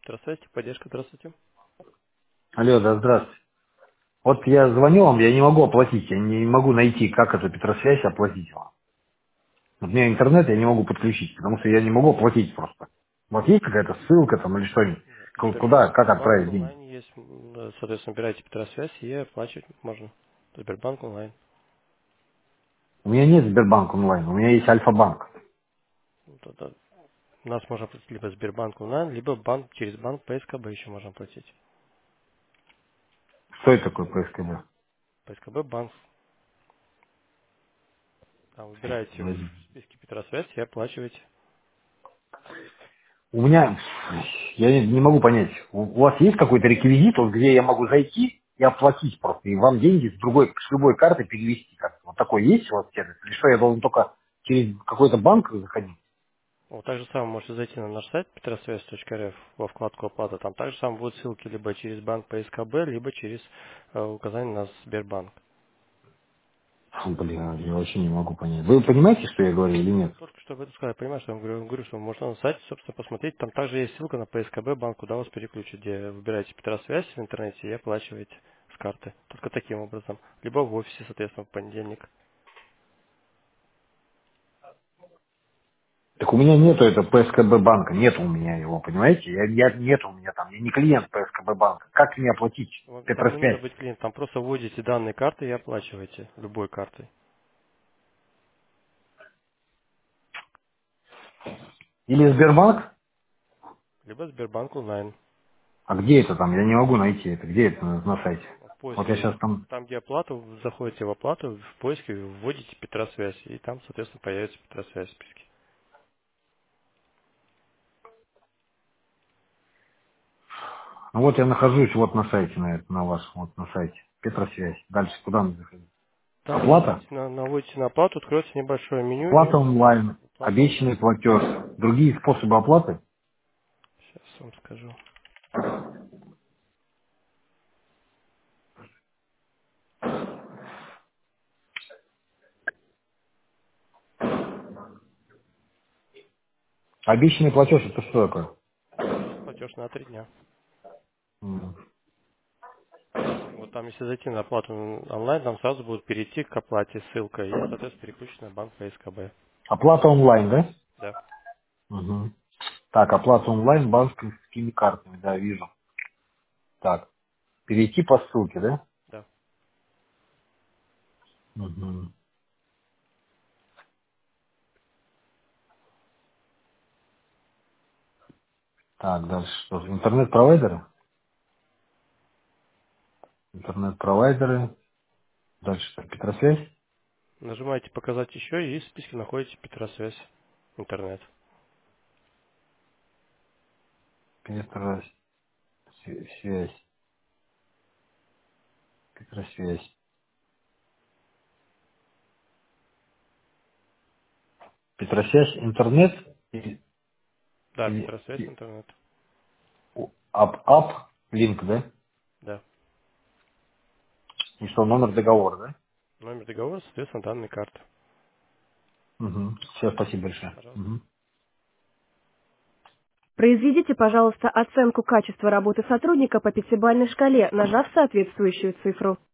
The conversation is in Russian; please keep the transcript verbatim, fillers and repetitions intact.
Петросвязь, поддержка, здравствуйте. Алло, да, здравствуйте. Вот я звоню вам, я не могу оплатить, я не могу найти, как эту Петросвязь оплатить вам. Вот у меня интернет я не могу подключить, потому что я не могу оплатить просто. Вот есть какая-то ссылка там или что-нибудь? Да. Ку- Сбер- Куда, как Сбербанк отправить деньги? онлайн есть, м, да, соответственно, набираете Петросвязь и оплачивать можно. Сбербанк онлайн. У меня нет Сбербанк онлайн, у меня есть Альфа-банк. Вот это. У нас можно платить либо Сбербанк онлайн, либо банк через банк П С К Б еще можно платить. Что это такое П С К Б? П С К Б банк. Там выбираете в списке Петросвязь и оплачиваете. У меня, я не, не могу понять, у, у вас есть какой-то реквизит, вот, где я могу зайти и оплатить просто, и вам деньги с другой, с любой карты перевести как-то? Вот такой есть у вас сервис? Или что, я должен только через какой-то банк заходить? Вот так же самое можете зайти на наш сайт петросвязь точка р ф во вкладку оплата. Там также самое будут ссылки либо через банк П С К Б, либо через э, указание на Сбербанк. Фу, блин, я вообще не могу понять. Вы понимаете, что я говорю или нет? Только что об этом сказал, я понимаю, что я вам говорю, говорю, что можно на сайте, собственно, посмотреть. Там также есть ссылка на П С К Б банк, куда вас переключат, где выбираете Петросвязь в интернете и оплачиваете с карты. Только таким образом. Либо в офисе, соответственно, в понедельник. Так у меня нету этого П С К Б банка, нет у меня его, понимаете? Я, я, нет у меня там, я не клиент П С К Б банка. Как мне оплатить Вам- Там не нужно Петросвязь? быть клиентом, там просто вводите данные карты и оплачиваете любой картой. Или Сбербанк? Либо Сбербанк онлайн. А где это там? Я не могу найти это. Где это на, на сайте? В Вот я поиске, сейчас там... там где оплату, вы заходите в оплату, в поиске вводите Петросвязь, и там, соответственно, появится Петросвязь в списке. Ну вот я нахожусь вот на сайте, на, это, на вашем, вот на сайте. Петросвязь. Дальше куда мне заходить? Там Оплата? наводите на, наводите на оплату, откроется небольшое меню и Оплата онлайн. оплата онлайн. Обещанный платеж. Другие способы оплаты? Сейчас вам скажу. Обещанный платеж это что такое? Обещанный платеж на три дня. М. Вот там, если зайти на оплату онлайн, там сразу будет перейти к оплате ссылка и, соответственно, переключить на банк П С К Б. Оплата онлайн, да? Да, Мгм. Так, оплата онлайн банковскими картами, да, вижу. Так, перейти по ссылке, да? да. Мгм. Так, дальше что? Интернет-провайдеры? Интернет-провайдеры. Дальше что? Петросвязь? Нажимаете «Показать еще» и в списке находите Петросвязь. Интернет. Петросвязь. Петросвязь. Петросвязь, интернет или, Да, или Петросвязь и- интернет. у- ап, ап, линк, да? Да. И что, номер договора, да? Номер договора, соответственно, данные карты. Угу. Все, спасибо большое. Пожалуйста. Мгм. Произведите, пожалуйста, оценку качества работы сотрудника по пятибалльной шкале, нажав соответствующую цифру.